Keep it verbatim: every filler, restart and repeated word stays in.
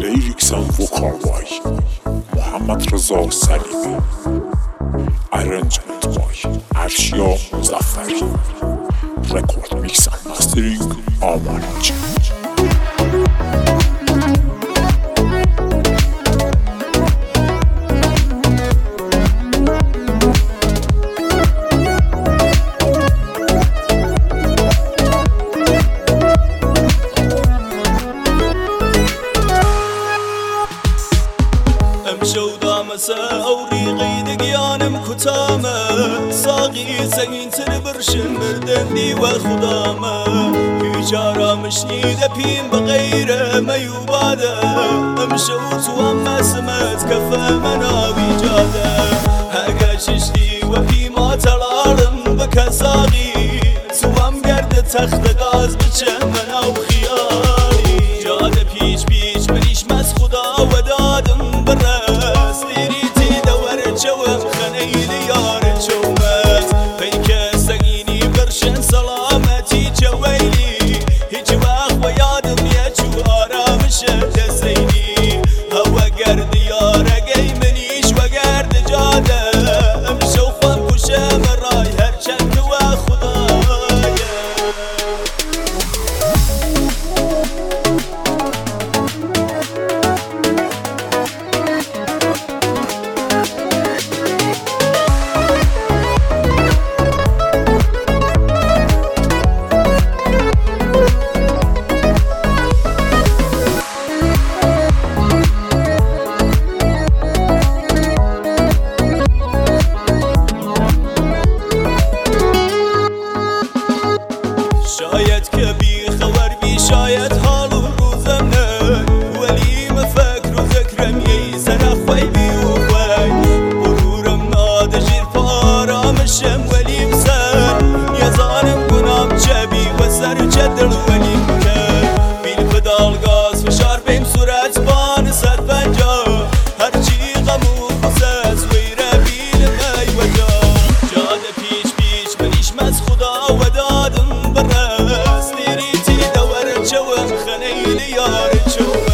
لیریکس and vocal by محمد رضا سلیمی، arrangement by ارشیا مظفری، record mix and mastering آمارچ. ئەوریقی دەگیانم کوتامە ساقی سەگینتر برشم بردەندی وە خودامە هیچارا مشنیدە پیم بەغەیرە مەیوبادە ئەم شەو توام مەسمەت کەفەمە ناوی جادە هەگە چشتی وە پیما تەڵاڵم بکە ساقی توام گەردە تەختە گاز بچەمە ناو خیاڵی جادە پیچ پیچ بریش مەس خودا وەدادم بڕە جوم خنيلي يار جومت فيك سقيني برشن سلامتي جويلي هيج واخ ويادم يا جوارا مشت زيني هوا قرد يار جاي منيش وقرد جاده مشوفه بوشم راي هرشك وخدايا شاید که بی خبر بی شاید حال و روزم نه ولی مفکر و ذکرم یی سرخوی بی و خوی غرورم نادجیر پارامشم ولی بسر یزانم گنام چبی و سر چدر ولی مکر بیل پدال گاز فشار بیم صورت بان صد پنجا هرچی غم و خسس ویره بیل می وجا جاده پیچ پیچ منیش مز خدا و دادم جوم خنيلي يار جوم